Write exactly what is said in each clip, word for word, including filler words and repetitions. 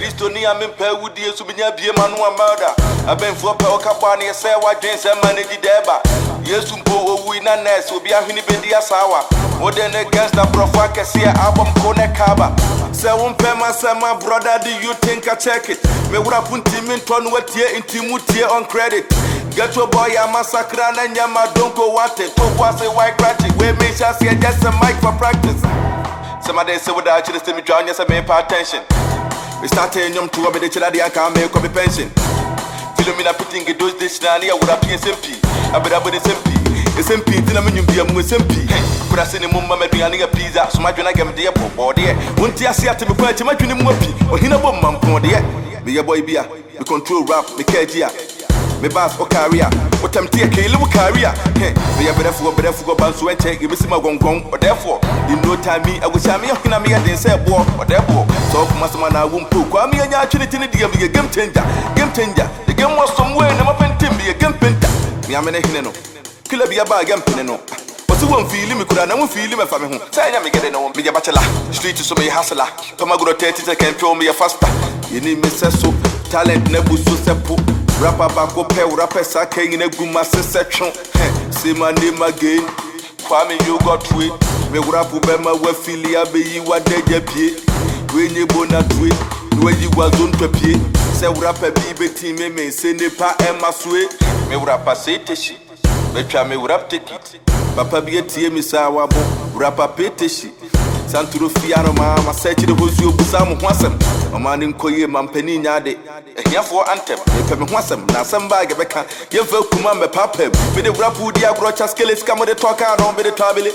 Christo ni amempa wudi esu binya bie manu amada abenfo pa okaba ne say wadwen say manage deba Yesu mpo owu na nurse obi ahwini bedi asawa modern gangster profile akese album ko ne kaba say won pema say my brother do you think I check it me wura punti min ton watie intimu tie on credit get your boy a massacre na nyama don't go want it to was a white cratchy we make sure say just a mic for practice somebody say without you just me drown yes I pay attention we started nyom to be the chiladi aka me ko be pension Philomena putting those dish na ya would appear simple abeda body simple simple tina me nyum bia mu simple kura se ne mumma me duane ga pizza so ma dwena gam de po bode wonti ase ate me kwa ti ma dwene mu api ohina bom mampo de me ye boy bia me control rap me kejia me bass o career o temte e kele wo career me ye berefu go berefu go banso en check e be sima gongon o therefore in no time me I go sha me ohina me ye den say bo o therefore so kuma sama na wo mpo kwa me nya atwene tini de me game changer game changer the game was somewhere na ma pentim me game penta me amene hine no kila bia ba game pene no osi won feel me kura na won feel me fa me ho say nya me gede no me bachelor street so me hustler kama gro thirty second show me faster you need me so talent na buso sepo rapper back up here rapper sa king na guma section say my name again Kwame you got tweet me rap be ma we filia be yi wa deje pie we ni bona tweet we yi wa zone pie say rapper bi be team me say ne pa e maswe me rapper say teshi me twa me rap ticket papa bi etie mi sa wa bo rapper peteshi Santuro fiano mama search the hosu obusa mo ho asem omani nkoye mampani nyade ehiafo antem epe me ho asem na asem ba gebeka yemfa kuma me papem me de rapu di agro skeles kamo de toka no me de tabele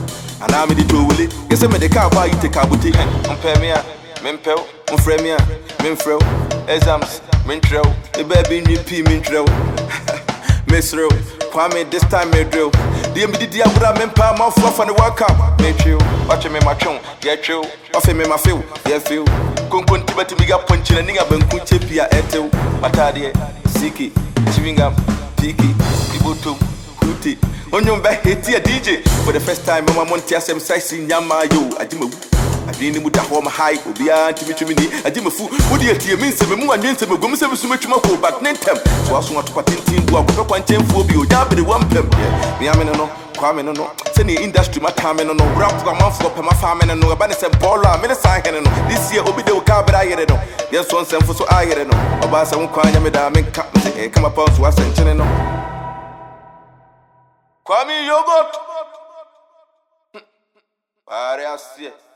ana me de towele yese me de ka ba yite kabuti ompe me a me mpel mo frɛ me a me mfrɛ exams me ntrɛw e ba bi nwi pi me ntrɛw mesro Kwame this time me drill the me di agura me pa ma fluff and welcome me chill watch me ma chon yeah chill off me ma feel yeah feel konkon tibati mi ga ponchi na ninga banku chepia etel matade siki chewing gum piki iboto huti onyom ba heti a D J for the first time mama monti asem size nyama yo adima adini mu da ho ma high obia ntimi ni adima fu wodi atie mi nsem mu anwen nsem gom nsem su matwuma ko but nentem so aso ato patentin bu akopɛ kwankyemfu obi o jabere wampem me amene no Kwame no no se ni industry matame no no rap kwa manfo pɛ ma fa me no aba ne se ball a me ne sa hene no this year obi de o ka bra yere no yes so nsem so ayere no oba sa wo kwanya me da me nka e kama pa so asenkyene no Kwame yogurt Pare asie